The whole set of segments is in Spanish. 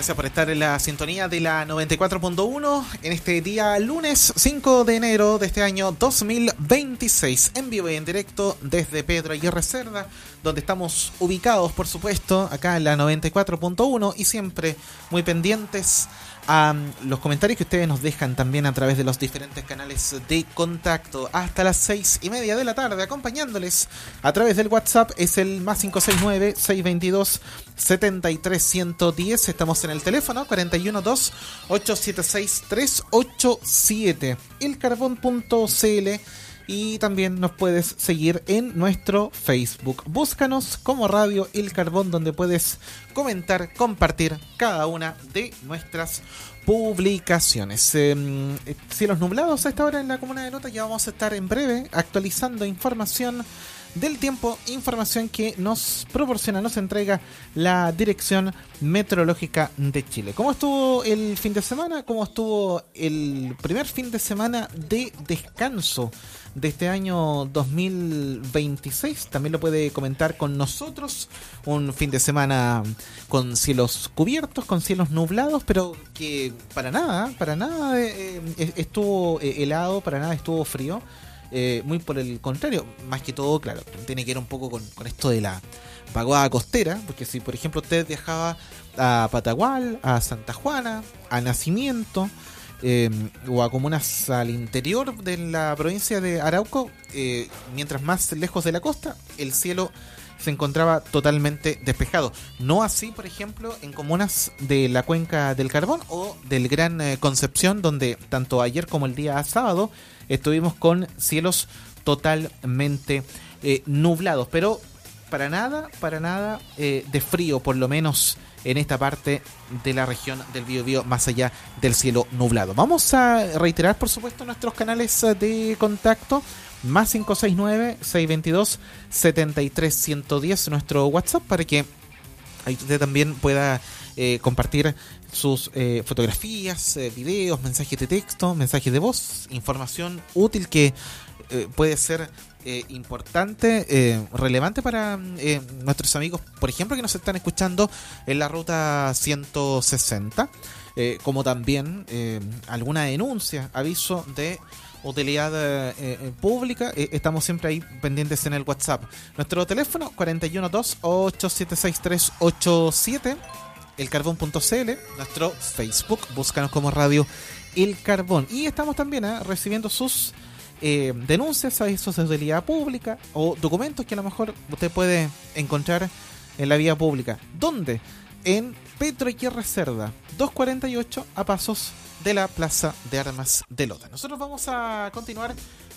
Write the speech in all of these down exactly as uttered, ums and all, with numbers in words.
Gracias por estar en la sintonía de la noventa y cuatro punto uno en este día lunes cinco de enero de este año dos mil veintiséis, en vivo y en directo desde Pedro Aguirre Cerda, donde estamos ubicados, por supuesto, acá en la noventa y cuatro punto uno y siempre muy pendientes a um, los comentarios que ustedes nos dejan también a través de los diferentes canales de contacto. Hasta las seis y media de la tarde, acompañándoles a través del WhatsApp, es el más cinco seis nueve, seis dos dos, siete tres uno cero. Estamos en el teléfono cuatro uno dos, ocho siete seis, tres ocho siete, el carbón punto c l. Y también nos puedes seguir en nuestro Facebook. Búscanos como Radio El Carbón, donde puedes comentar, compartir cada una de nuestras publicaciones. Eh, cielos nublados a esta hora en la comuna de Lota. Ya vamos a estar en breve actualizando información del tiempo, información que nos proporciona, nos entrega la Dirección Meteorológica de Chile. ¿Cómo estuvo el fin de semana? ¿Cómo estuvo el primer fin de semana de descanso de este año dos mil veintiséis? También lo puede comentar con nosotros. Un fin de semana con cielos cubiertos, con cielos nublados, pero que para nada, para nada eh, estuvo helado, para nada estuvo frío. Eh, muy por el contrario, más que todo, claro, tiene que ver un poco con, con esto de la vaguada costera, porque si por ejemplo usted viajaba a Patagual, a Santa Juana, a Nacimiento, eh, o a comunas al interior de la provincia de Arauco, eh, mientras más lejos de la costa, el cielo se encontraba totalmente despejado. No así, por ejemplo, en comunas de la Cuenca del Carbón o del Gran eh, Concepción, donde tanto ayer como el día sábado estuvimos con cielos totalmente eh, nublados, pero para nada, para nada eh, de frío, por lo menos en esta parte de la región del Biobío, más allá del cielo nublado. Vamos a reiterar, por supuesto, nuestros canales de contacto, más cinco seis nueve, seis dos dos, siete tres uno cero, nuestro WhatsApp, para que ahí usted también pueda eh, compartir sus eh, fotografías, eh, videos, mensajes de texto, mensajes de voz, información útil que eh, puede ser eh, importante, eh, relevante para eh, nuestros amigos, por ejemplo, que nos están escuchando en la ruta ciento sesenta, eh, como también eh, alguna denuncia, aviso de utilidad eh, eh, pública. Eh, estamos siempre ahí pendientes en el WhatsApp. Nuestro teléfono cuatro uno dos, ocho siete seis, tres ocho siete, el carbón punto c l. Nuestro Facebook, búscanos como Radio El Carbón. Y estamos también eh, recibiendo sus eh, denuncias, avisos de utilidad pública o documentos que a lo mejor usted puede encontrar en la vía pública. ¿Dónde? En Pedro Aguirre Cerda, doscientos cuarenta y ocho, a pasos de la Plaza de Armas de Lota. Nosotros vamos a continuar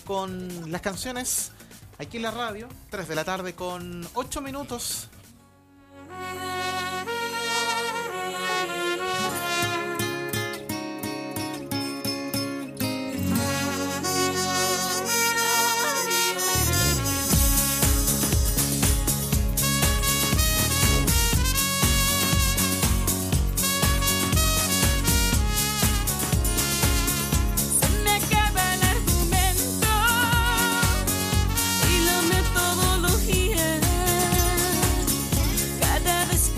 con las canciones aquí en la radio, tres de la tarde con ocho minutos. Cada vez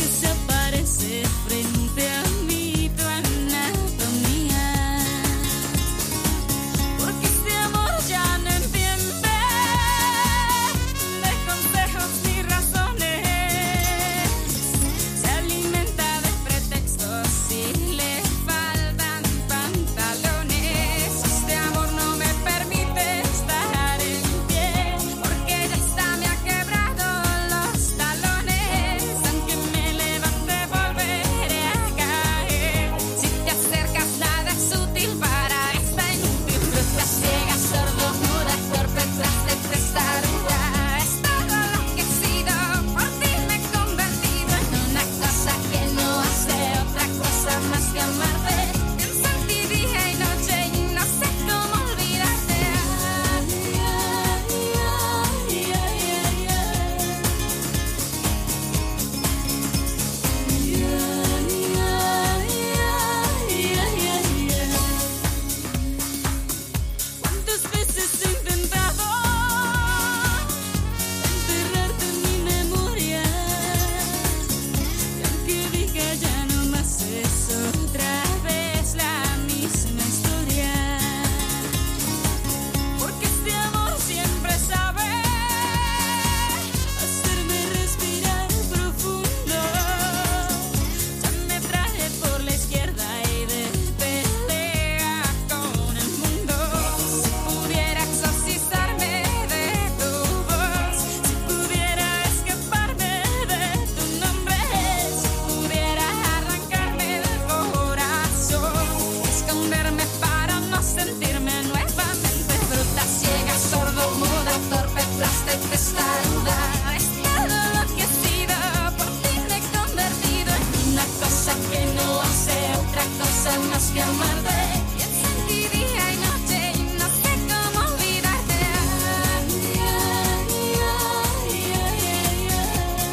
que amarte. Pienso en ti día y noche y no sé cómo olvidarte. Ay, ay, ay, ay, ay.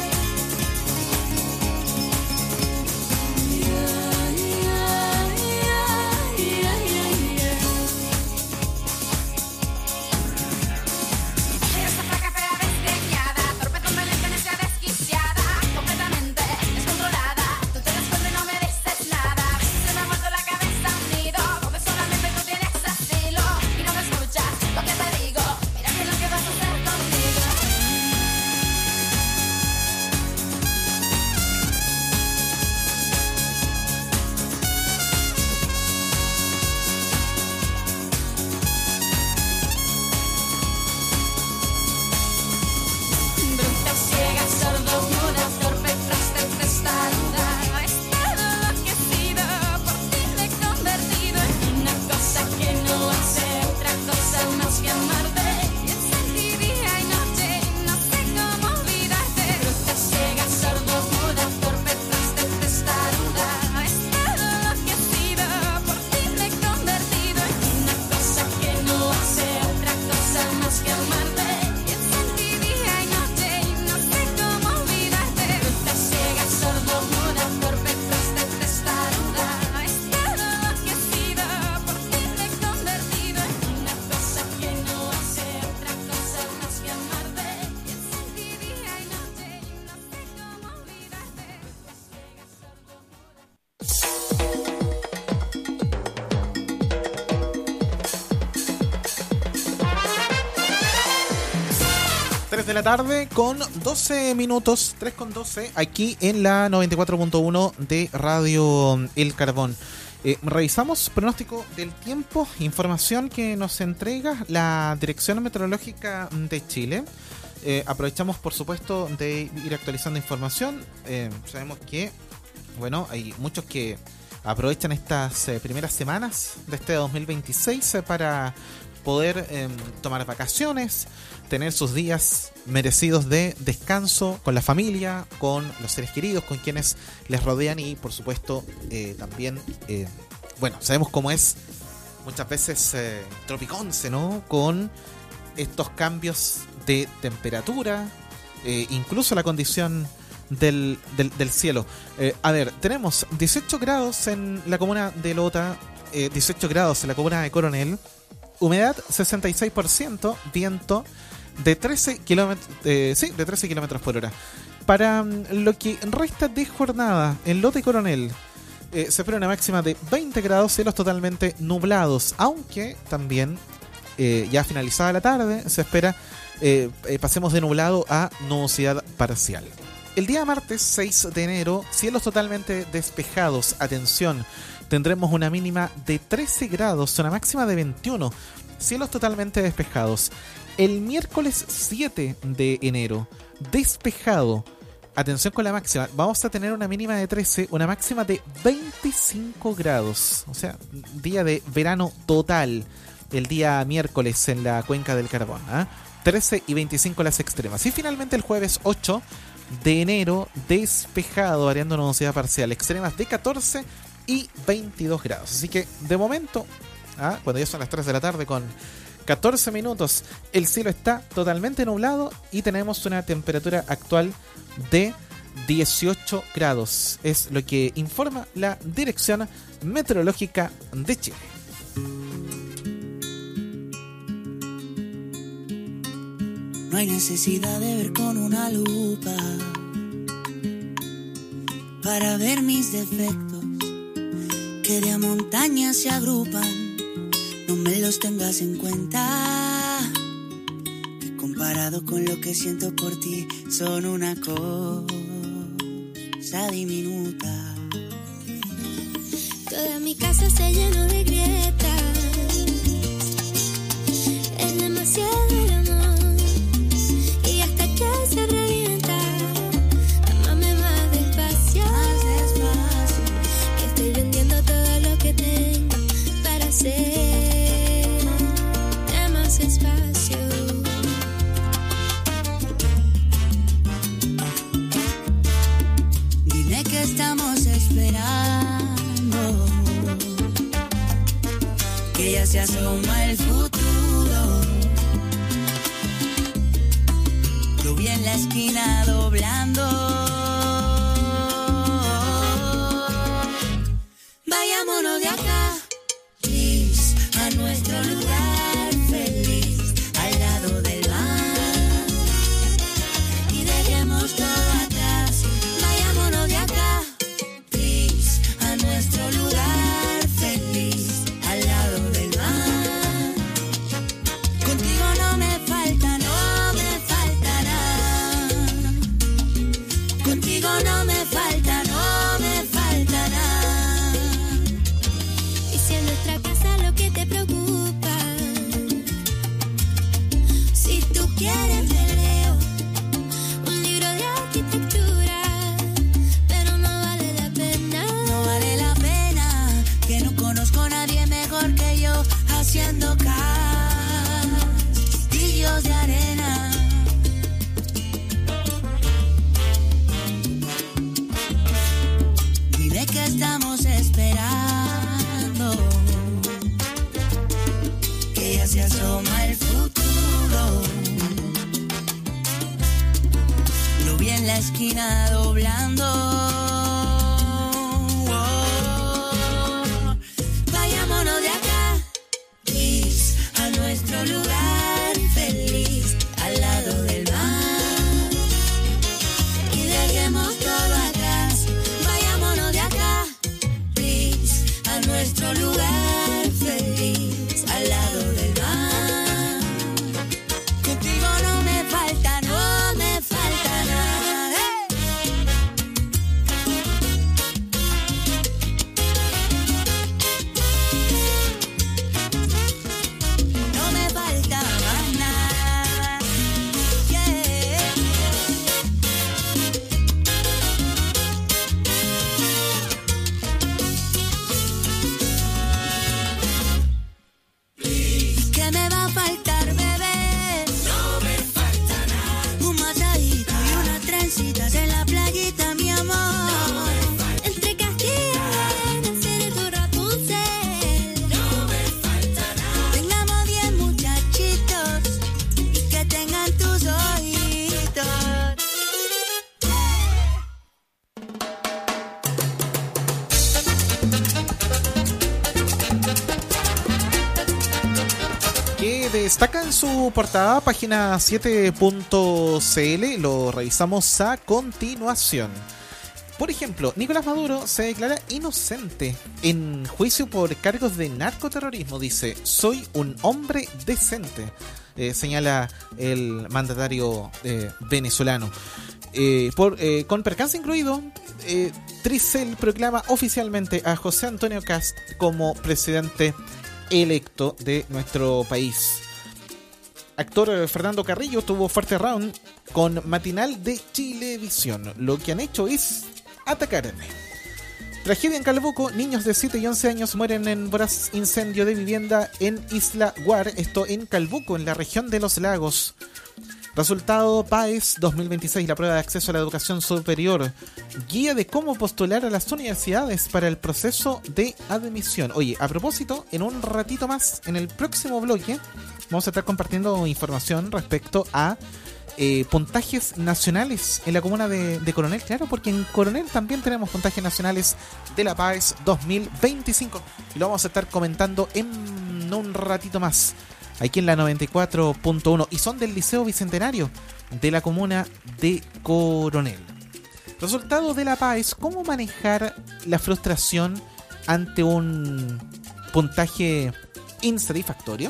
Esta flaca fea desdeñada, torpe, conveniente, necia, desquiciada, completamente descontrolada. Tú te das cuenta y no mereces nada. A veces se me ha muerto la cabeza un nido, porque solamente tú tienes estilo y no me escuchas lo que te digo. Mira bien lo que vas a hacer conmigo. Bruta, ciega, sordo, muda, torpe, traste, testaruda. Es todo lo que he sido, por ti me he convertido en una cosa que no hace otra cosa más que amarte. Pienso en ti día y noche y no sé cómo olvidarte. Bruta, ciega, sordo, muda, torpe, traste, testaruda. Es todo lo que he sido, por ti me he convertido en una cosa que no hace otra cosa más que amarte. Pienso en ti día y noche y no sé cómo olvidarte. Bruta, ciega, sordo, muda, torpe, traste, testaruda. Es todo lo que he sido, por ti me he convertido en una cosa que no hace otra cosa más que amarte. Pienso en ti día y noche y no sé cómo olvidarte. Bruta, ciega, sordo, muda. tres de la tarde con doce minutos, tres con doce, aquí en la noventa y cuatro punto uno de Radio El Carbón. Eh, revisamos pronóstico del tiempo, información que nos entrega la Dirección Meteorológica de Chile. Eh, aprovechamos, por supuesto, de ir actualizando información. Eh, sabemos que, bueno, hay muchos que aprovechan estas eh, primeras semanas de este dos mil veintiséis eh, para poder eh, tomar vacaciones, tener sus días merecidos de descanso con la familia, con los seres queridos, con quienes les rodean y, por supuesto, eh, también, eh, bueno, sabemos cómo es muchas veces eh, Tropiconce, ¿no? Con estos cambios de temperatura, eh, incluso la condición del, del, del cielo. Eh, a ver, tenemos dieciocho grados en la comuna de Lota, eh, dieciocho grados en la comuna de Coronel, humedad sesenta y seis por ciento, viento de trece kilómetros, eh, sí, de trece kilómetros por hora. Para mm, lo que resta de jornada en Lota y Coronel, eh, se espera una máxima de veinte grados, cielos totalmente nublados, aunque también eh, ya finalizada la tarde se espera eh, eh, pasemos de nublado a nubosidad parcial. El día martes seis de enero, cielos totalmente despejados, atención, tendremos una mínima de trece grados, una máxima de veintiuno, cielos totalmente despejados. El miércoles siete de enero, despejado, atención con la máxima, vamos a tener una mínima de trece, una máxima de veinticinco grados, o sea, día de verano total, el día miércoles en la Cuenca del Carbón, ¿eh? trece y veinticinco las extremas. Y finalmente el jueves ocho de enero, despejado, variando nubosidad parcial, extremas de catorce y veintidós grados. Así que de momento, ¿ah? cuando ya son las tres de la tarde con catorce minutos, el cielo está totalmente nublado y tenemos una temperatura actual de dieciocho grados. Es lo que informa la Dirección Meteorológica de Chile. No hay necesidad de ver con una lupa para ver mis defectos, que de a montañas se agrupan. No me los tengas en cuenta, que comparado con lo que siento por ti son una cosa diminuta. Toda mi casa se llenó de grietas, es demasiado el amor y hasta que se revienta. Amame más despacio, más despacio, que estoy vendiendo todo lo que tengo para hacer más espacio. Dime que estamos esperando ya se asoma el futuro. Lo vi en la esquina doblando. Vayámonos de acá, please, a nuestro lugar feliz, al lado del mar, y dejemos todo atrás. Vayámonos de acá, please, a nuestro lugar feliz, al lado del mar. Contigo no me falta, no me falta nada. Contigo no me falta, no me falta nada. Y si en nuestra casa lo que te preocupa, Si tú quieres te leo, un libro de arquitectura, pero no vale la pena. no vale la pena, que no conozco a nadie mejor que yo haciendo castillos de arena. Dime que estamos esperando, que ya se asoma el futuro. Lo vi en la esquina doblando. Oh, vayámonos de acá, please, a nuestro lugar feliz, al lado del mar, y dejemos todo atrás. Vayámonos de acá, please, a nuestro lugar feliz, al lado del mar. Contigo no me falta, no me falta nada. ¡Hey! No me falta más nada. Yeah. ¿Qué me va a faltar, bebé? No me falta nada. Un masajito y unas trencitas en la playita, mi amor. Entre Castilla, seré tu Rapunzel. No me falta nada. Tengamos diez muchachitos y que tengan tus ojitos. Que destaca en su portada, página siete punto c l. Lo revisamos a continuación. Por ejemplo, Nicolás Maduro se declara inocente en juicio por cargos de narcoterrorismo. Dice, soy un hombre decente, eh, señala el mandatario eh, venezolano. Eh, por, eh, con percance incluido, eh, Tricel proclama oficialmente a José Antonio Kast como presidente electo de nuestro país. Actor eh, Fernando Carrillo tuvo fuerte round con Matinal de Chilevisión. Lo que han hecho es atacarme. Tragedia en Calbuco. Niños de siete y once años mueren en voraz incendio de vivienda en Isla Guar. Esto en Calbuco, en la región de los lagos. Resultado PAES dos mil veintiséis, la prueba de acceso a la educación superior. Guía de cómo postular a las universidades para el proceso de admisión. Oye, a propósito, en un ratito más, en el próximo bloque, vamos a estar compartiendo información respecto a eh, puntajes nacionales en la comuna de, de Coronel. Claro, porque en Coronel también tenemos puntajes nacionales de la PAES dos mil veinticinco. Y lo vamos a estar comentando en un ratito más, aquí en la noventa y cuatro punto uno, y son del Liceo Bicentenario de la comuna de Coronel. Resultado de la PAES, ¿cómo manejar la frustración ante un puntaje insatisfactorio?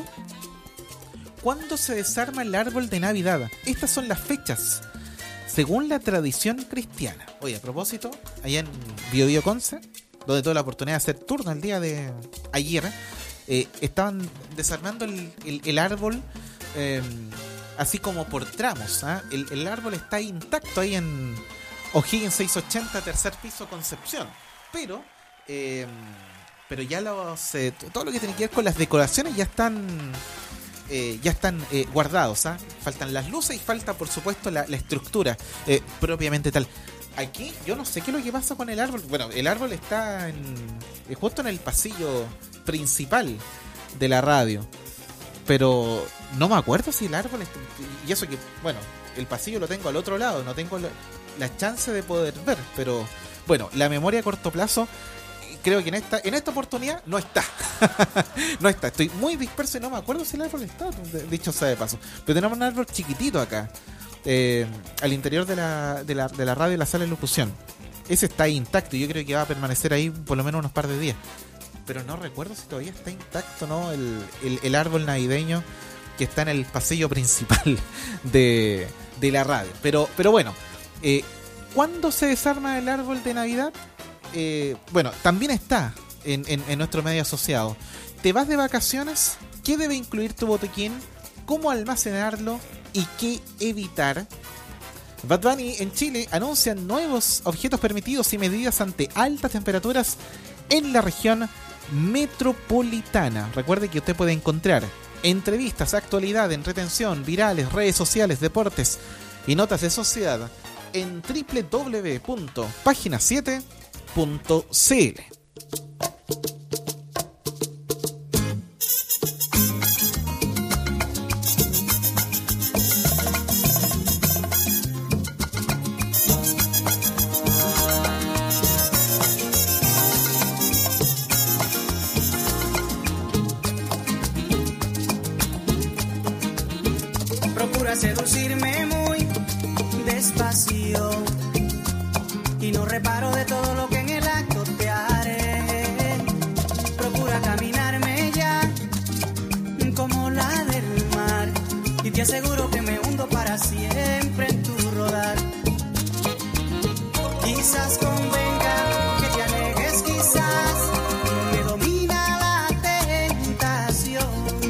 ¿Cuándo se desarma el árbol de Navidad? Estas son las fechas según la tradición cristiana. Oye, a propósito, allá en Bio Bio Conce, donde tuve la oportunidad de hacer turno el día de ayer, Eh, estaban desarmando el, el, el árbol eh, así como por tramos, ¿eh? el, el árbol está intacto ahí en O'Higgins seiscientos ochenta, tercer piso, Concepción, pero eh, pero ya los eh, todo lo que tiene que ver con las decoraciones ya están eh, ya están eh, guardados, ¿eh? Faltan las luces y falta por supuesto la, la estructura eh, propiamente tal. Aquí yo no sé qué es lo que pasa con el árbol. Bueno, el árbol está en, justo en el pasillo principal de la radio. Pero no me acuerdo si el árbol... Est- y eso que, bueno, el pasillo lo tengo al otro lado, no tengo la, la chance de poder ver. Pero, bueno, la memoria a corto plazo, creo que en esta en esta oportunidad no está. No está. Estoy muy disperso y no me acuerdo si el árbol está, dicho sea de paso. Pero tenemos un árbol chiquitito acá, eh, al interior de la, de, la, de la radio y la sala de locución. Ese está intacto y yo creo que va a permanecer ahí por lo menos unos par de días. Pero no recuerdo si todavía está intacto, ¿no? El, el, el árbol navideño que está en el pasillo principal de, de la radio. Pero, pero bueno, eh, ¿cuándo se desarma el árbol de Navidad? Eh, bueno, también está en, en, en nuestro medio asociado. ¿Te vas de vacaciones? ¿Qué debe incluir tu botiquín? ¿Cómo almacenarlo? ¿Y qué evitar? Bad Bunny en Chile anuncian nuevos objetos permitidos y medidas ante altas temperaturas en la región metropolitana. Recuerde que usted puede encontrar entrevistas, actualidad, entretención, virales, redes sociales, deportes y notas de sociedad en doble u doble u doble u punto página siete punto c l. Seducirme muy despacio y no reparo de todo lo que en el acto te haré. Procura caminarme ya como la del mar y te aseguro que me hundo para siempre en tu rodar. Quizás convenga que te alejes, quizás me domina la tentación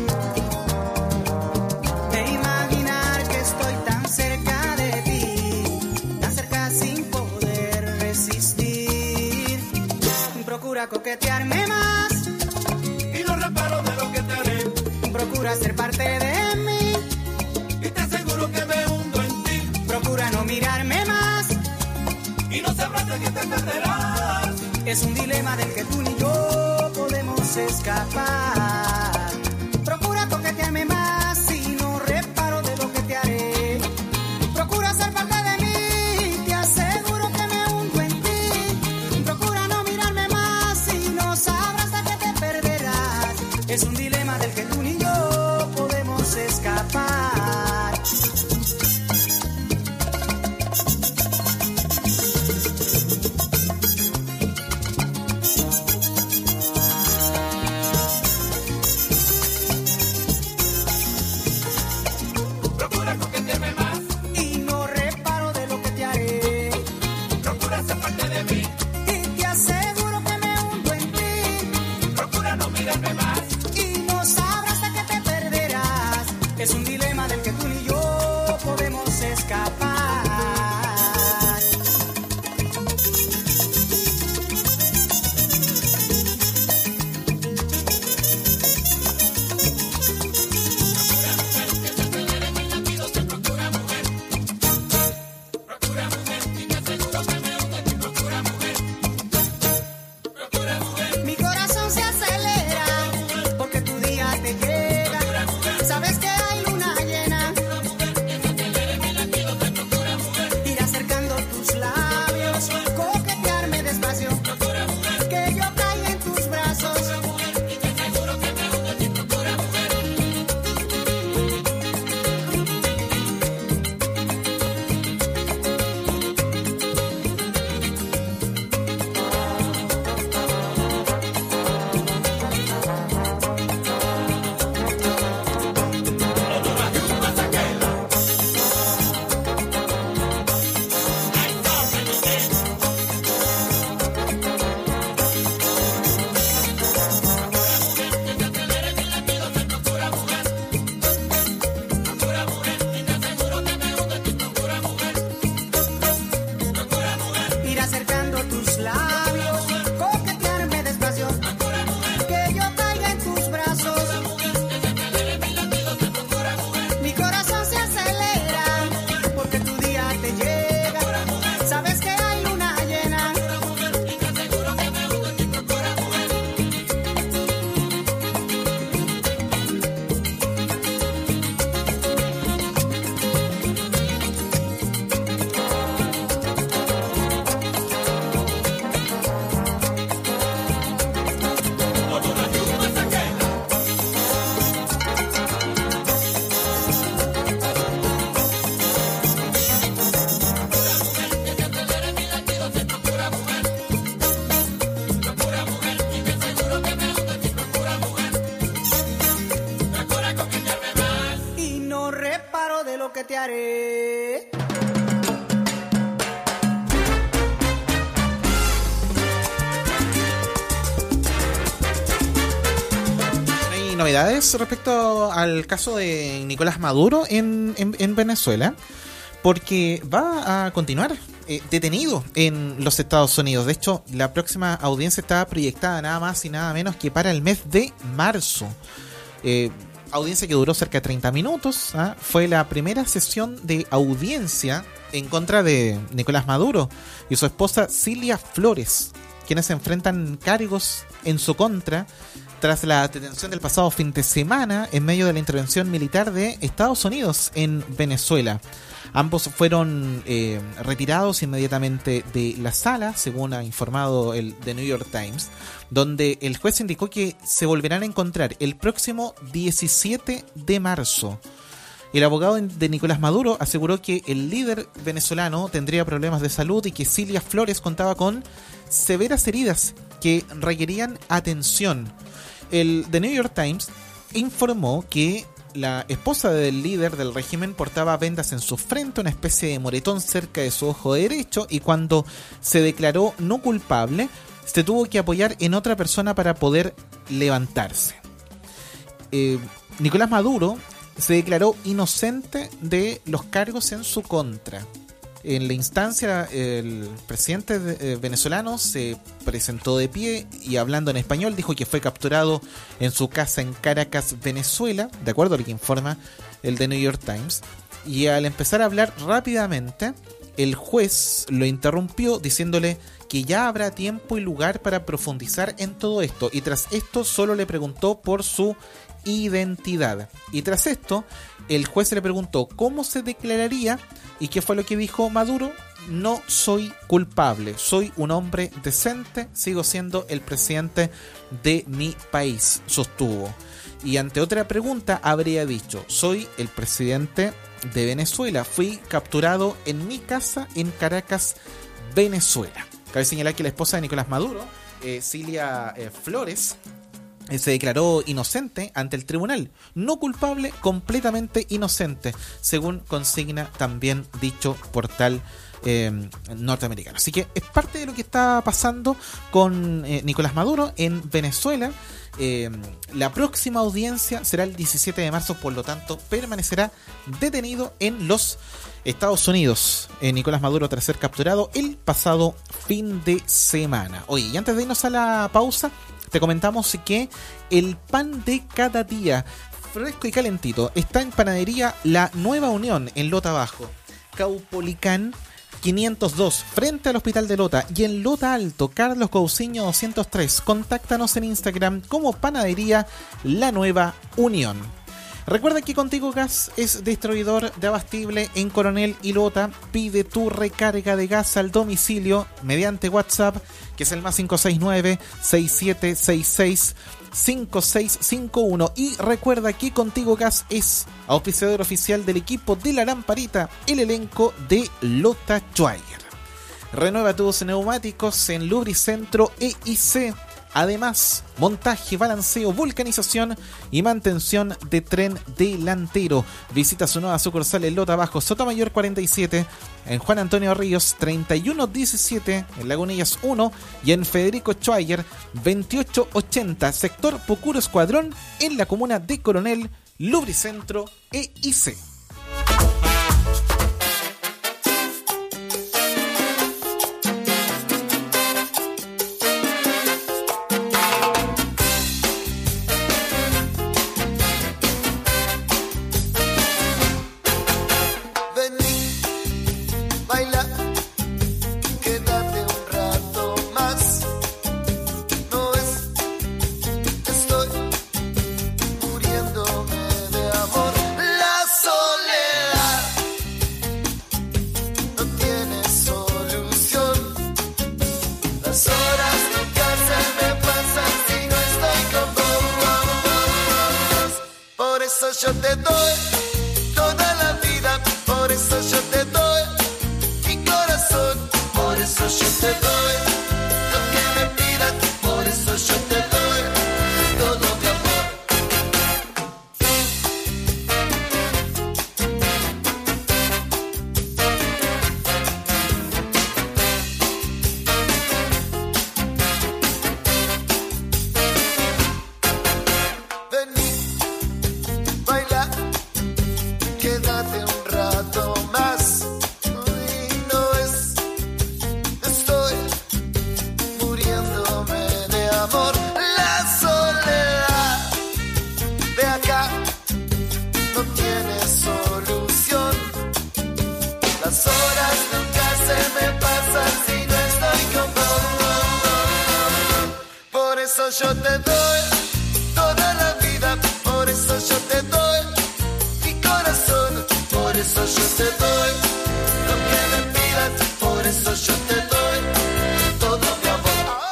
de imaginar que estoy tan cerca de ti, tan cerca sin poder resistir. Procura coquetearme más y no reparo de lo que te haré. Procura ser parte de mí y te aseguro que me hundo en ti. Procura no mirarme más y no sabrás de qué te perderás. Es un dilema del que tú ni yo podemos escapar. Procura coquetearme más y no reparo de lo que te haré. Procura ser parte de mí, te aseguro que me hundo en ti. Procura no mirarme más y no sabrás de qué te perderás. Es un dilema del que tú ni yo podemos escapar. Es un dilema del que tú ni yo podemos escapar. Procura mujer, que se perder en mis latidos, se procura mujer. Procura mujer, y te aseguro que me hundo en ti. Procura novedades respecto al caso de Nicolás Maduro en, en, en Venezuela, porque va a continuar eh, detenido en los Estados Unidos. De hecho, la próxima audiencia está proyectada nada más y nada menos que para el mes de marzo. Eh, audiencia que duró cerca de treinta minutos. ¿eh? Fue la primera sesión de audiencia en contra de Nicolás Maduro y su esposa Cilia Flores, quienes se enfrentan cargos en su contra tras la detención del pasado fin de semana en medio de la intervención militar de Estados Unidos en Venezuela. Ambos fueron eh, retirados inmediatamente de la sala, según ha informado el The New York Times, donde el juez indicó que se volverán a encontrar el próximo diecisiete de marzo. El abogado de Nicolás Maduro aseguró que el líder venezolano tendría problemas de salud y que Cilia Flores contaba con severas heridas que requerían atención. El The New York Times informó que la esposa del líder del régimen portaba vendas en su frente, una especie de moretón cerca de su ojo derecho, y cuando se declaró no culpable, se tuvo que apoyar en otra persona para poder levantarse. Eh, Nicolás Maduro se declaró inocente de los cargos en su contra. En la instancia, el presidente venezolano se presentó de pie y, hablando en español, dijo que fue capturado en su casa en Caracas, Venezuela, de acuerdo a lo que informa el The New York Times. Y al empezar a hablar rápidamente, el juez lo interrumpió diciéndole que ya habrá tiempo y lugar para profundizar en todo esto. Y tras esto solo le preguntó por su identidad. Y tras esto, el juez le preguntó cómo se declararía. ¿Y qué fue lo que dijo Maduro? No soy culpable, soy un hombre decente, sigo siendo el presidente de mi país, sostuvo. Y ante otra pregunta habría dicho, soy el presidente de Venezuela, fui capturado en mi casa en Caracas, Venezuela. Cabe señalar que la esposa de Nicolás Maduro, eh, Cilia eh, Flores, se declaró inocente ante el tribunal, no culpable, completamente inocente, según consigna también dicho portal eh, norteamericano. Así que es parte de lo que está pasando con eh, Nicolás Maduro en Venezuela. Eh, la próxima audiencia será el diecisiete de marzo, por lo tanto permanecerá detenido en los Estados Unidos. Eh, Nicolás Maduro tras ser capturado el pasado fin de semana. Oye, y antes de irnos a la pausa, te comentamos que el pan de cada día, fresco y calentito, está en Panadería La Nueva Unión en Lota Bajo, Caupolicán quinientos dos, frente al Hospital de Lota, y en Lota Alto, Carlos Cousiño doscientos tres. Contáctanos en Instagram como Panadería La Nueva Unión. Recuerda que Contigo Gas es distribuidor de abastible en Coronel y Lota. Pide tu recarga de gas al domicilio mediante WhatsApp, que es el más cinco seis nueve, seis siete seis seis, cinco seis cinco uno. Y recuerda que Contigo Gas es auspiciador oficial del equipo de La Lamparita, el elenco de Lota Schwager. Renueva tus neumáticos en Lubricentro E I C. Además, montaje, balanceo, vulcanización y mantención de tren delantero. Visita su nueva sucursal en Lota Bajo, Sotomayor cuarenta y siete, en Juan Antonio Ríos treinta y uno diecisiete, en Lagunillas uno, y en Federico Schwager veintiocho ochenta, sector Pocuro Escuadrón, en la comuna de Coronel. Lubricentro E I C. Yo te doy toda la vida, por eso yo te doy mi corazón, por eso yo te doy lo que me pidas, por eso yo te doy todo mi amor. Vení, eso yo te doy toda la vida, por eso yo te doy mi corazón, por eso yo te doy lo que me pidas, por eso yo te doy todo mi amor.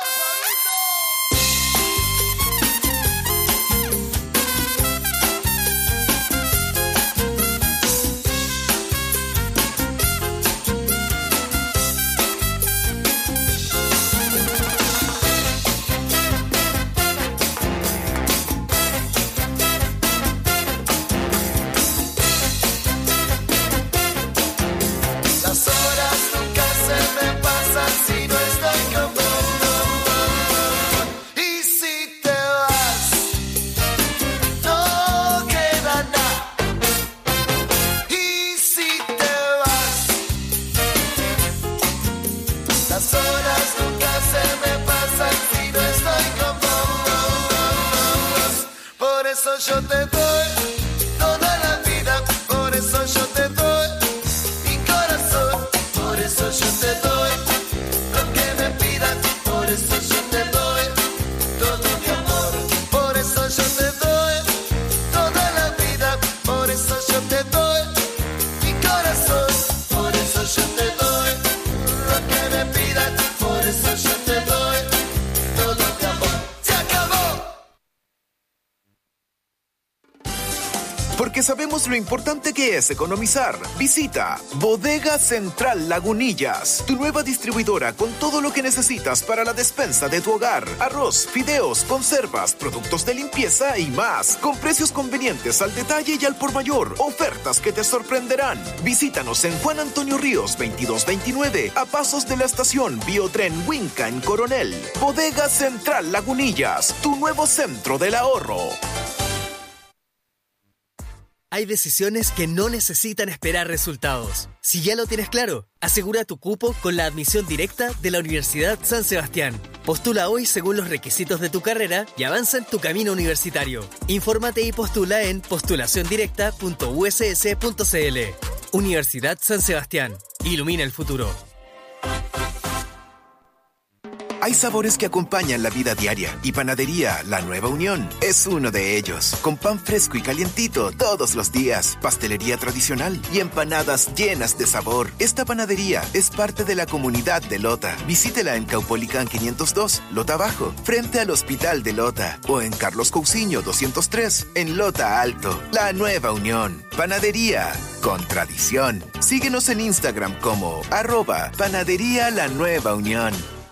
Yo te doy toda la vida, por eso yo te doy mi corazón, por eso yo te doy lo que me pidas, por eso yo te doy todo mi amor, por eso yo te doy toda la vida, por eso yo te doy mi corazón, por eso yo te doy lo que me pidas, por eso yo te doy todo mi amor. ¡Se acabó! Porque sabemos lo importante que es economizar. Visita Bodega Central Lagunillas, tu nueva distribuidora con todo lo que necesitas para la despensa de tu hogar. Arroz, fideos, conservas, productos de limpieza y más. Con precios convenientes al detalle y al por mayor. Ofertas que te sorprenderán. Visítanos en Juan Antonio Ríos veintidós veintinueve, a pasos de la estación Biotren Huinca en Coronel. Bodega Central Lagunillas, tu nuevo centro del ahorro. Hay decisiones que no necesitan esperar resultados. Si ya lo tienes claro, asegura tu cupo con la admisión directa de la Universidad San Sebastián. Postula hoy según los requisitos de tu carrera y avanza en tu camino universitario. Infórmate y postula en postulación directa punto u s s punto c l. Universidad San Sebastián. Ilumina el futuro. Hay sabores que acompañan la vida diaria y Panadería La Nueva Unión es uno de ellos. Con pan fresco y calientito todos los días, pastelería tradicional y empanadas llenas de sabor. Esta panadería es parte de la comunidad de Lota. Visítela en Caupolicán quinientos dos, Lota Bajo, frente al Hospital de Lota, o en Carlos Cousiño doscientos tres, en Lota Alto. La Nueva Unión. Panadería con tradición. Síguenos en Instagram como arroba Panadería La Nueva Unión.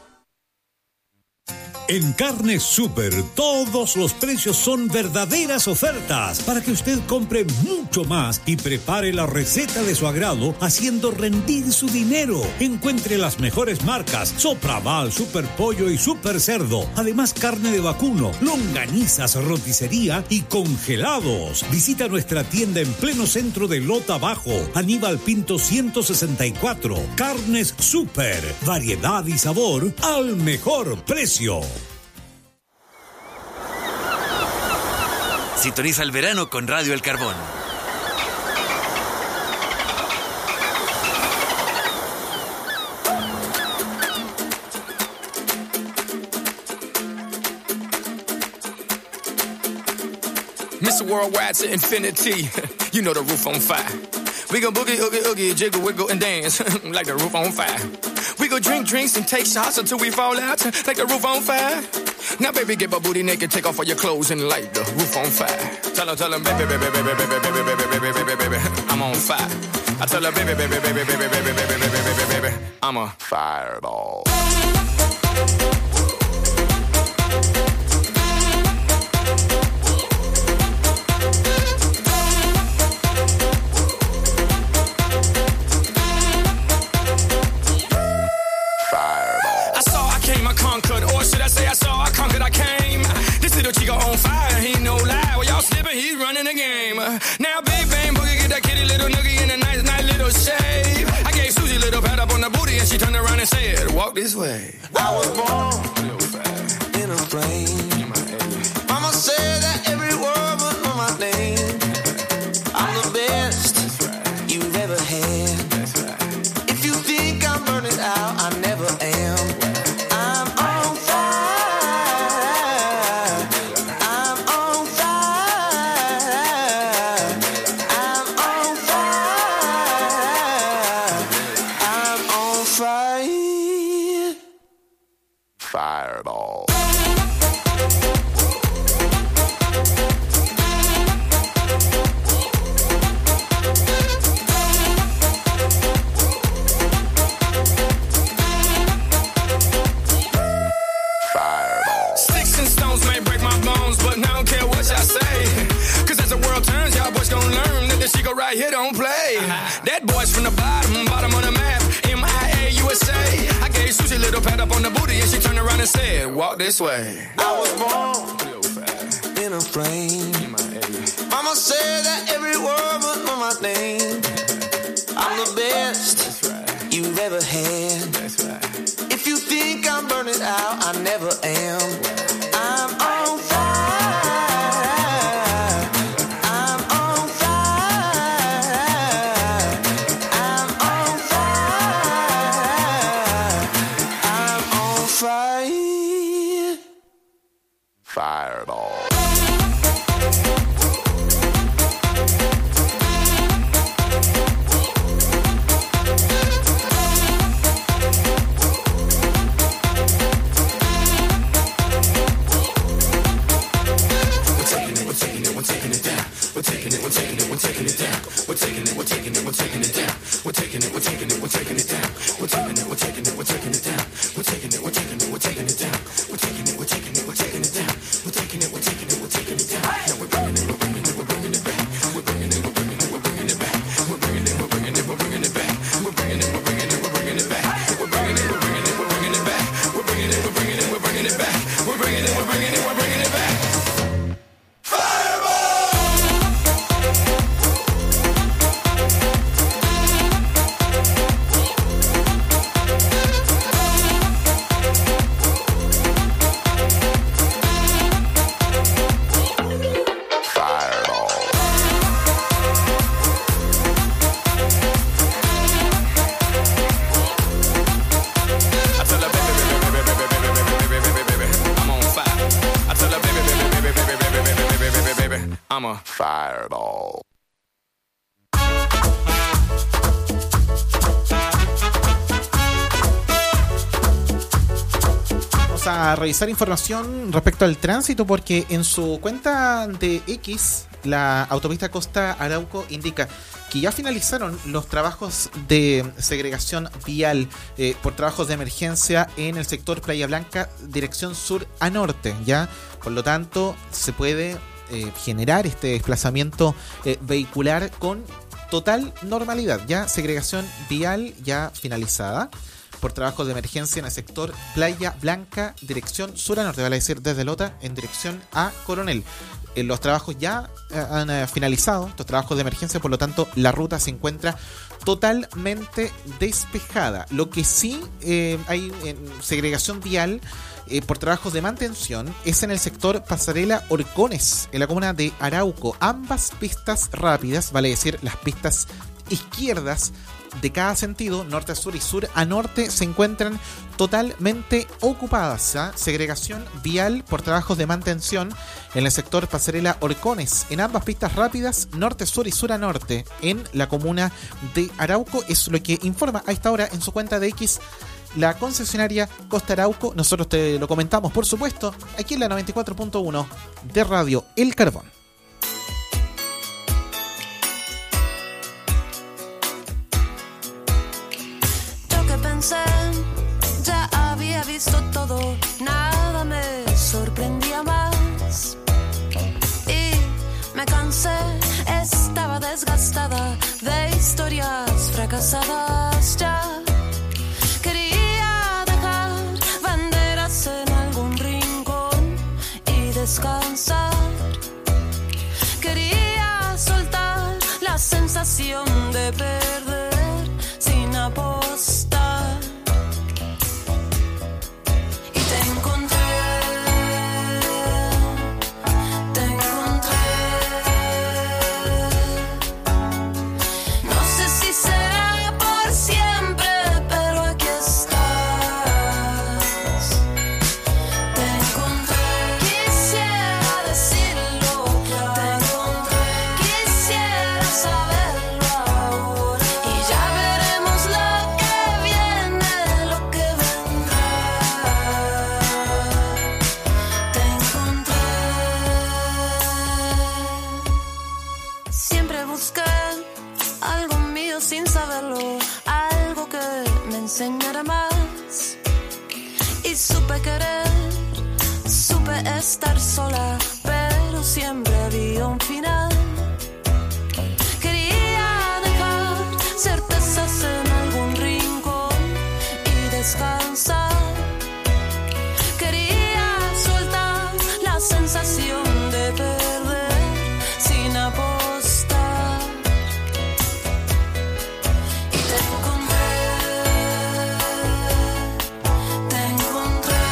En Carnes Super, todos los precios son verdaderas ofertas para que usted compre mucho más y prepare la receta de su agrado haciendo rendir su dinero. Encuentre las mejores marcas: Sopraval, Super Pollo y Super Cerdo. Además, carne de vacuno, longanizas, roticería y congelados. Visita nuestra tienda en pleno centro de Lota Bajo, Aníbal Pinto ciento sesenta y cuatro. Carnes Super, variedad y sabor al mejor precio. Sintoniza el verano con Radio El Carbón. Mister Worldwide to infinity. You know the roof on fire. We go boogie, oogie, oogie, jiggle, wiggle, and dance like the roof on fire. We go drink drinks and take shots until we fall out like the roof on fire. Now, baby, get my booty naked, take off all your clothes and light the roof on fire. Tell her, tell her, baby, baby, baby, baby, baby, baby, baby, baby, baby, baby, I'm on fire. I tell her, baby, baby, baby, baby, baby, baby, baby, baby, baby, I'm a fireball. Now Big Bang Boogie get that kitty little noogie in a nice, nice little shave. I gave Susie a little pat up on the booty and she turned around and said, walk this way. I was born in a plane. Mama said that every word would know my name. I'm the best you've ever had. If you think I'm burning out, I never am. I'm on fire. Fireball. Sticks and stones may break my bones, but I don't care what y'all say. Cause as the world turns, y'all boys gon' learn that this shit go right here don't play. That boy's from the bottom, bottom of the map, M I A U S A. I gave Susie a little pat up on the booty and she turned around and said, walk this way. I was born in a flame. Mama said that every word was on my name. I'm the best you've ever had. If you think I'm burning out, I never am. I'm on fire. I'm on fire. I'm on fire. I'm on fire. Fireball. I'm a fireball. Vamos a revisar información respecto al tránsito porque en su cuenta de X, la autopista Costa Arauco indica que ya finalizaron los trabajos de segregación vial eh, por trabajos de emergencia en el sector Playa Blanca, dirección sur a norte, ¿ya? Por lo tanto, se puede eh, generar este desplazamiento eh, vehicular con total normalidad, ya segregación vial ya finalizada por trabajos de emergencia en el sector Playa Blanca, dirección sur a norte, vale decir desde Lota en dirección a Coronel. Eh, los trabajos ya eh, han eh, finalizado, estos trabajos de emergencia, por lo tanto la ruta se encuentra totalmente despejada. Lo que sí eh, hay en segregación vial eh, por trabajos de mantención es en el sector Pasarela Orcones, en la comuna de Arauco. Ambas pistas rápidas, vale decir las pistas izquierdas de cada sentido, norte a sur y sur a norte, se encuentran totalmente ocupadas. ¿eh? Segregación vial por trabajos de mantención en el sector Pasarela Orcones, en ambas pistas rápidas, norte a sur y sur a norte, en la comuna de Arauco. Es lo que informa a esta hora en su cuenta de X la concesionaria Costa Arauco. Nosotros te lo comentamos, por supuesto, aquí en la noventa y cuatro punto uno de Radio El Carbón. Ya había visto todo, nada me sorprendía más. Y me cansé, estaba desgastada de historias fracasadas ya. Quería dejar banderas en algún rincón y descansar. Quería soltar la sensación de perder sin apostar. Y te encontré supe querer, supe estar sola, pero siempre había un final. Quería dejar certezas en algún rincón y descansar. Quería soltar la sensación de perder sin apostar. Y te encontré, te encontré.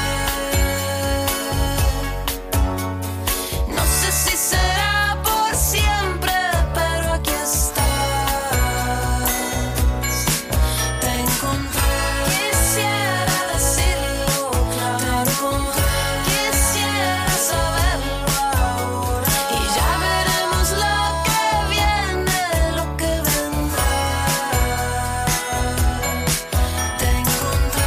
No sé si será por siempre, pero aquí estás. Te encontré, quisiera decirlo claro. Quisiera saberlo ahora. Y ya veremos lo que viene, lo que vendrá. Te encontré.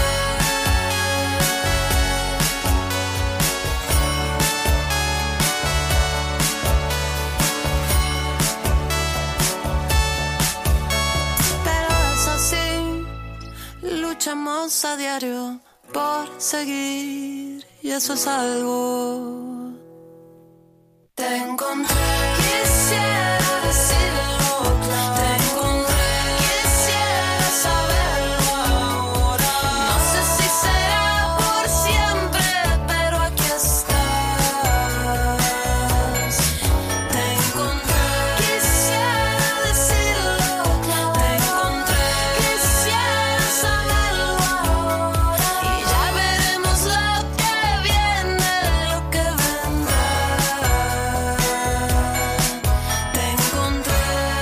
Pero es así, luchamos a diario por seguir, y eso es algo. Te encontré, quisiera decirlo claro. Te encontré, quisiera saberlo ahora. No sé si será por siempre, pero aquí estás. Te encontré, quisiera decirlo claro. Te encontré, quisiera saberlo ahora. Y ya veremos lo que viene, lo que vendrá. Te encontré.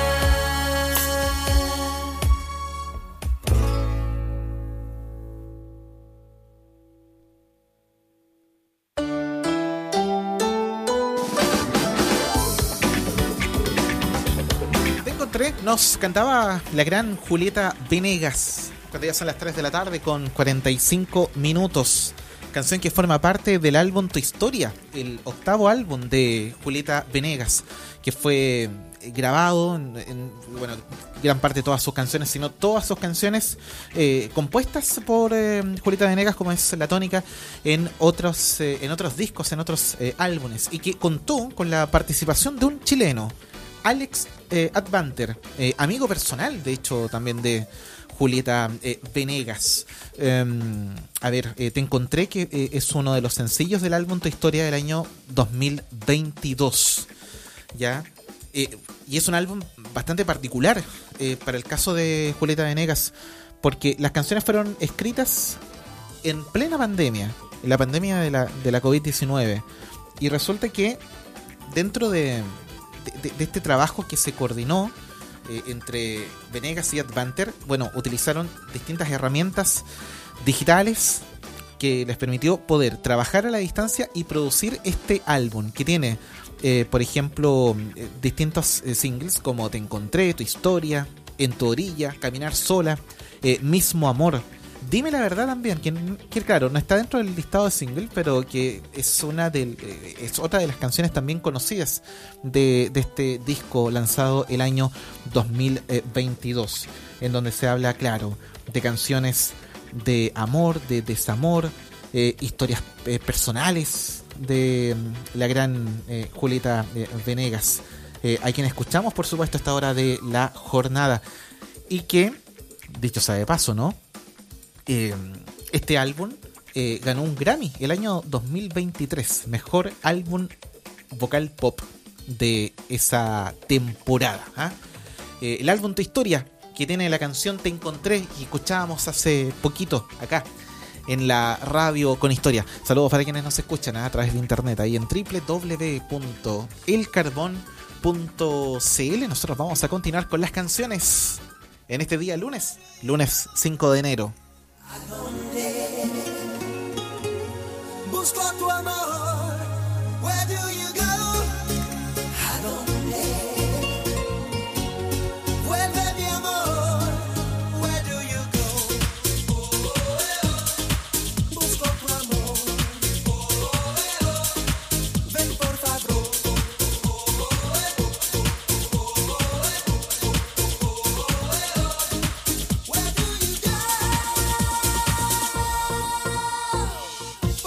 Te encontré, nos cantaba la gran Julieta Venegas cuando ya son las tres de la tarde con cuarenta y cinco minutos. Canción que forma parte del álbum Tu Historia, el octavo álbum de Julieta Venegas, que fue grabado en, en, bueno, gran parte de todas sus canciones, sino todas sus canciones eh, compuestas por eh, Julieta Venegas, como es la tónica, en otros, eh, en otros discos, en otros eh, álbumes, y que contó con la participación de un chileno, Alex eh, Advanter, eh, amigo personal, de hecho, también de Julieta eh, Venegas. Eh, a ver, eh, te encontré que eh, es uno de los sencillos del álbum Tu Historia del año dos mil veintidós. ¿Ya? Eh, y es un álbum bastante particular eh, para el caso de Julieta Venegas, porque las canciones fueron escritas en plena pandemia, en la pandemia de la, de la covid diecinueve. Y resulta que dentro de, de, de este trabajo que se coordinó eh, entre Venegas y Advanter, bueno, utilizaron distintas herramientas digitales que les permitió poder trabajar a la distancia y producir este álbum, que tiene, eh, por ejemplo, eh, distintos eh, singles como Te Encontré, Tu Historia, En Tu Orilla, Caminar Sola, eh, Mismo Amor, Dime la Verdad también, que, que claro, no está dentro del listado de singles, pero que es una de, eh, es otra de las canciones también conocidas de, de este disco lanzado el año dos mil veintidós, en donde se habla, claro, de canciones de amor, de desamor, eh, historias eh, personales de mm, la gran eh, Julieta eh, Venegas, eh, a quien escuchamos, por supuesto, a esta hora de la jornada, y que, dicho sea de paso, ¿no? Eh, este álbum eh, ganó un Grammy el año dos mil veintitrés, mejor álbum vocal pop de esa temporada, ¿eh? Eh, el álbum Tu Historia, que tiene la canción Te Encontré, y escuchábamos hace poquito acá en la radio con historia. Saludos para quienes nos escuchan, ¿eh? A través de internet, ahí en doble u doble u doble u punto el carbón punto c l. Nosotros vamos a continuar con las canciones en este día lunes, lunes cinco de enero. Busco tu amor, where do you go? ¿A dónde? Vuelve mi amor, where do you go? Busco tu amor, ven por favor. Where do you go?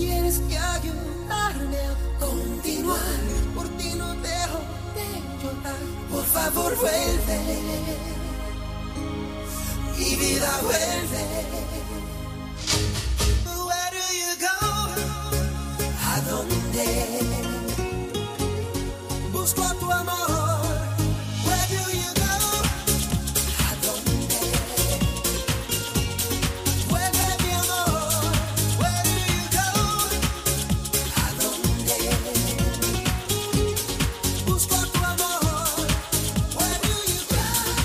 tienes que ayudarme a continuar. Por ti no dejo de llorar. Por favor, vuelve. Mi vida vuelve. Where do you go? ¿A dónde? Busco a tu amor. Where do you go? ¿A dónde? Vuelve mi amor. Where do you go? ¿A dónde? Busco a tu amor. Where do you go?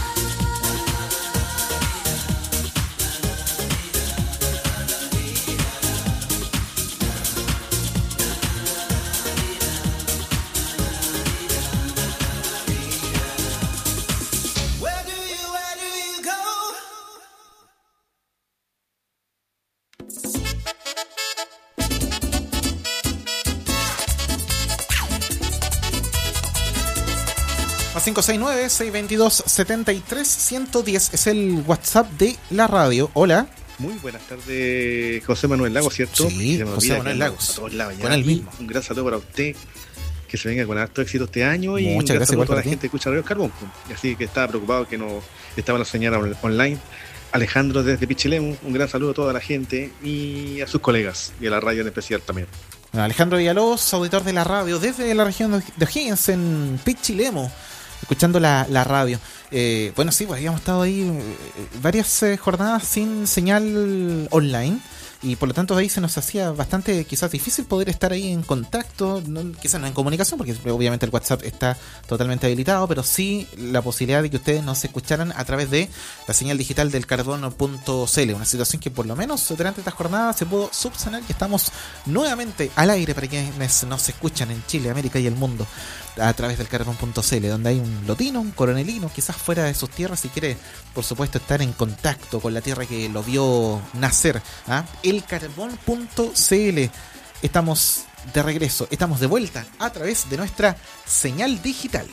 Where do you, where do you go? Más cinco seis nueve, seis dos dos, siete tres uno cero es el WhatsApp de la radio. Hola. Muy buenas tardes, José Manuel Lagos, ¿cierto? Sí, Se me José olvida Manuel que Lagos. a todos lados ya. Con él mismo. Un gran saludo para usted, que se venga con harto éxito este año. Y Muchas un gran gracias, saludo igual a toda para la ti. gente que escucha Radio Carbón. Y así que estaba preocupado que no estaba la señal on- online. Alejandro desde Pichilemu, un gran saludo a toda la gente y a sus colegas y a la radio en especial también. Bueno, Alejandro Villalobos, auditor de la radio desde la región de O'Higgins, en Pichilemu, escuchando la, la radio. Eh, bueno, sí, pues habíamos estado ahí eh, varias eh, jornadas sin señal online y por lo tanto ahí se nos hacía bastante quizás difícil poder estar ahí en contacto, no, quizás no en comunicación porque obviamente el WhatsApp está totalmente habilitado, pero sí la posibilidad de que ustedes nos escucharan a través de la señal digital del carbono punto c l, una situación que por lo menos durante esta jornada se pudo subsanar y estamos nuevamente al aire para quienes nos escuchan en Chile, América y el mundo a través del carbón punto c l, donde hay un lotino, un coronelino, quizás fuera de sus tierras y quiere, por supuesto, estar en contacto con la tierra que lo vio nacer. ¿Ah? el carbón punto c l. Estamos de regreso, estamos de vuelta a través de nuestra señal digital.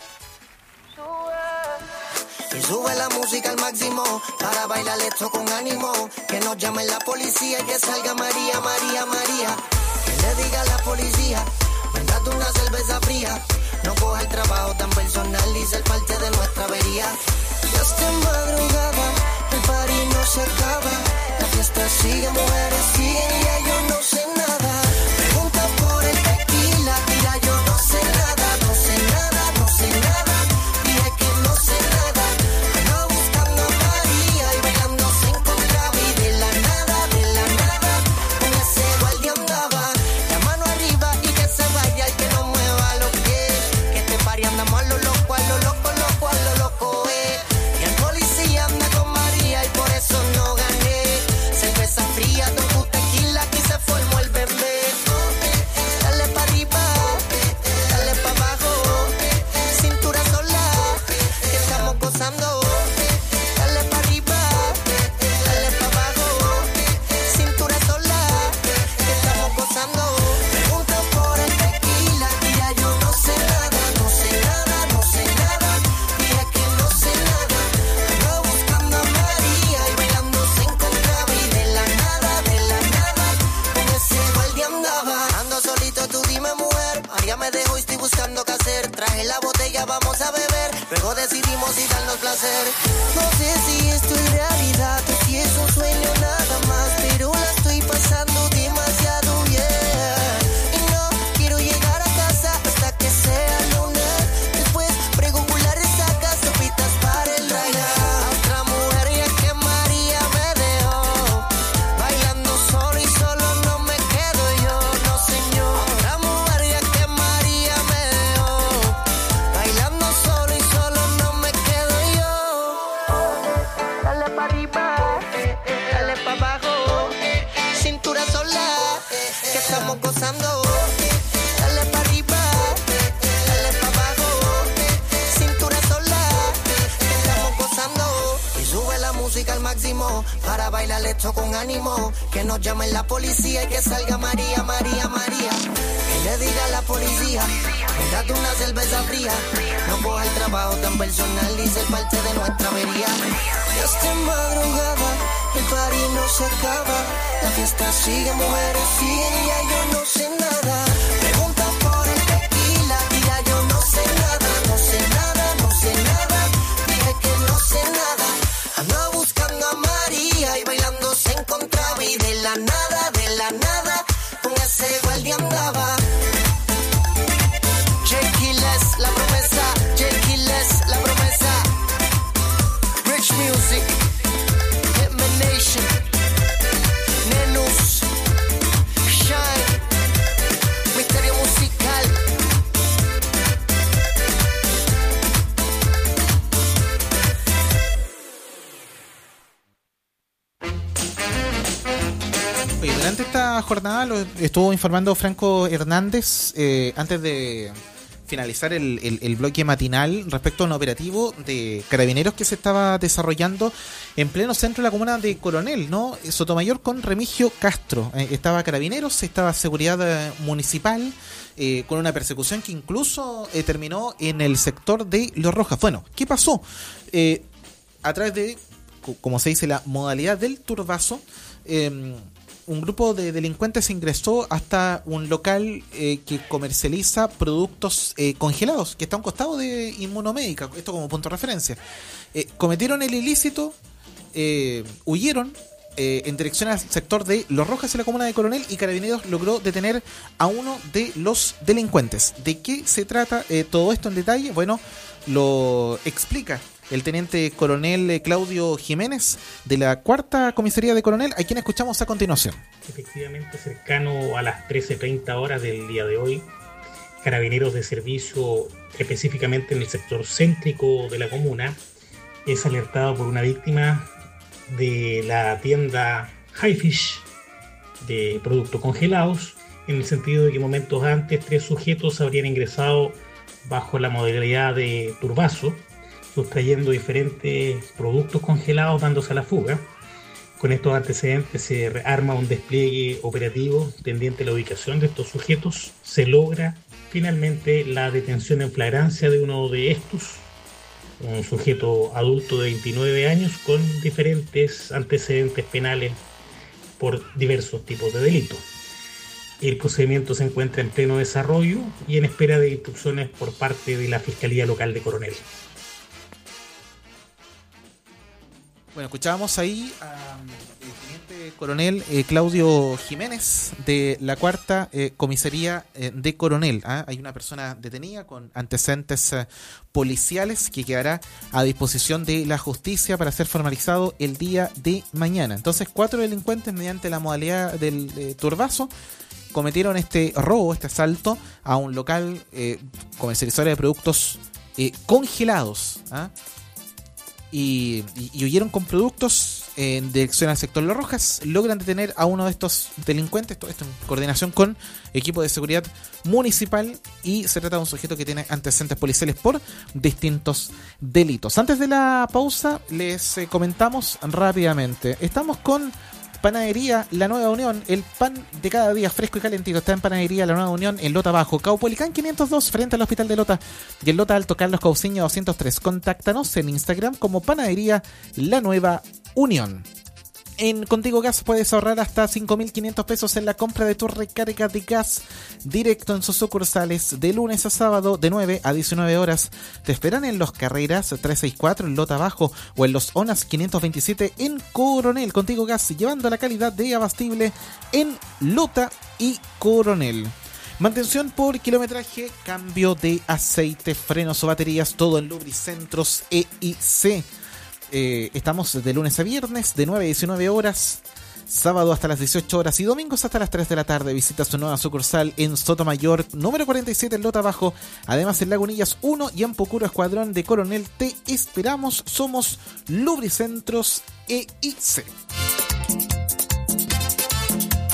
Y sube la música al máximo para bailar esto con ánimo. Que nos llame la policía y que salga María, María, María. Que le diga a la policía, vendate una cerveza fría. No coja el trabajo tan personal y ser parte de nuestra avería. Ya está en madrugada, el party no se acaba. La fiesta sigue, mujeres siguen y ya yo no sé nada. Pregunta por el tequila, mira yo no sé nada, no sé nada, no sé nada. Dije que no sé nada. Ando buscando a María y bailando se encontraba y de la nada, de la nada, con ese guardia andaba. La mano arriba y que se vaya el que no mueva los pies. Que este party andamos a lo loco, a lo loco, loco, a lo loco, eh. Y el policía anda con María y por eso no gané. Cerveza fría, tu tequila, aquí se formó el bebé. Dale pa' arriba, dale pa' abajo, cintura sola, que estamos gozando. Dale pa' arriba, dale pa' abajo, cintura sola, que estamos gozando. Pregunta por el tequila, mira yo no sé nada, no sé nada, no sé nada. Dije que no sé nada. Ando buscando a María y bailando se encontraba y de la nada, de la nada, con ese guardia andaba. Ando solito, tú dime mujer, María me dejó y estoy buscando qué hacer. Traje la botella, vamos a beber, luego decidimos y darnos placer. No sé si esto es realidad o si es un sueño nada más, pero la estoy pasando demasiado bien. Y no quiero llegar a casa hasta que sea luna. Después pregocular sacas sopitas para el raya. Otra mujer y es que María me dejó bailando solo y solo no me quedo yo, no señor. Otra mujer y es que María me dejó bailando solo y solo no me quedo yo. Dale pa' arriba, dale pa' abajo, cintura sola, que estamos gozando. Dale pa' arriba, dale pa' abajo, cintura sola, que estamos gozando. Y sube la música al máximo para bailar esto con ánimo. Que nos llame la policía y que salga María, María, María. Que le diga a la policía, vendate una cerveza fría. No coja el trabajo tan personal y ser parte de nuestra avería. Ya está madrugada, el party no se acaba. La fiesta sigue, mujeres siguen y ya yo no sé nada. Pregunta por el tequila y ya yo no sé nada. No sé nada, no sé nada. Dije que no sé nada. Andaba buscando a María y bailando se encontraba y de la nada, de la nada, con ese guardia andaba. Jekyll's, la promesa, Jekyll's, la promesa. Rich Music, Hitman Nation, Nenus, Shine, Misterio Musical. Oye, durante esta jornada lo estuvo informando Franco Hernández eh, antes de finalizar el, el, el bloque matinal respecto a un operativo de carabineros que se estaba desarrollando en pleno centro de la comuna de Coronel, ¿no? Sotomayor con Remigio Castro. Eh, estaba carabineros, estaba seguridad eh, municipal, eh, con una persecución que incluso eh, terminó en el sector de Los Rojas. Bueno, ¿qué pasó? Eh, a través de, como se dice, la modalidad del turbazo, eh, un grupo de delincuentes ingresó hasta un local eh, que comercializa productos eh, congelados, que está a un costado de Inmunomédica, esto como punto de referencia. Eh, cometieron el ilícito, eh, huyeron eh, en dirección al sector de Los Rojas en la comuna de Coronel y Carabineros logró detener a uno de los delincuentes. ¿De qué se trata eh, todo esto en detalle? Bueno, lo explica el teniente coronel Claudio Jiménez de la cuarta comisaría de Coronel, a quien escuchamos a continuación. Efectivamente, cercano a las trece treinta horas del día de hoy, carabineros de servicio, específicamente en el sector céntrico de la comuna, es alertado por una víctima de la tienda Hi Fish de productos congelados, en el sentido de que momentos antes tres sujetos habrían ingresado bajo la modalidad de turbazo, sustrayendo diferentes productos congelados, dándose a la fuga. Con estos antecedentes se arma un despliegue operativo tendiente a la ubicación de estos sujetos. Se logra finalmente la detención en flagrancia de uno de estos, un sujeto adulto de veintinueve años con diferentes antecedentes penales por diversos tipos de delitos. El procedimiento se encuentra en pleno desarrollo y en espera de instrucciones por parte de la Fiscalía Local de Coronel. Bueno, escuchábamos ahí al teniente coronel eh, Claudio Jiménez de la cuarta eh, comisaría eh, de Coronel. ¿ah? Hay una persona detenida con antecedentes eh, policiales que quedará a disposición de la justicia para ser formalizado el día de mañana. Entonces, cuatro delincuentes mediante la modalidad del eh, turbazo cometieron este robo, este asalto a un local eh, comercializador de productos eh, congelados. ¿ah? Y, y, y huyeron con productos en dirección al sector Los Rojas. Logran detener a uno de estos delincuentes, todo esto en coordinación con equipo de seguridad municipal, y se trata de un sujeto que tiene antecedentes policiales por distintos delitos. Antes de la pausa les eh, comentamos rápidamente, estamos con Panadería La Nueva Unión, el pan de cada día fresco y calentito. Está en Panadería La Nueva Unión en Lota Bajo, Caupolicán quinientos dos, frente al Hospital de Lota, y en Lota Alto Carlos Cauciño doscientos tres. Contáctanos en Instagram como Panadería La Nueva Unión. En Contigo Gas puedes ahorrar hasta cinco mil quinientos pesos en la compra de tu recarga de gas directo en sus sucursales de lunes a sábado de nueve a diecinueve horas. Te esperan en Los Carreras trescientos sesenta y cuatro en Lota Bajo o en Los Onas quinientos veintisiete en Coronel. Contigo Gas, llevando la calidad de abastible en Lota y Coronel. Mantención por kilometraje, cambio de aceite, frenos o baterías, todo en Lubricentros E I C. Eh, estamos de lunes a viernes de nueve a diecinueve horas, sábado hasta las dieciocho horas y domingos hasta las tres de la tarde. Visita su nueva sucursal en Sotomayor, número cuarenta y siete en Lota Bajo. Además en Lagunillas uno y en Pucuro Escuadrón de Coronel. Te esperamos, somos Lubricentros E I C.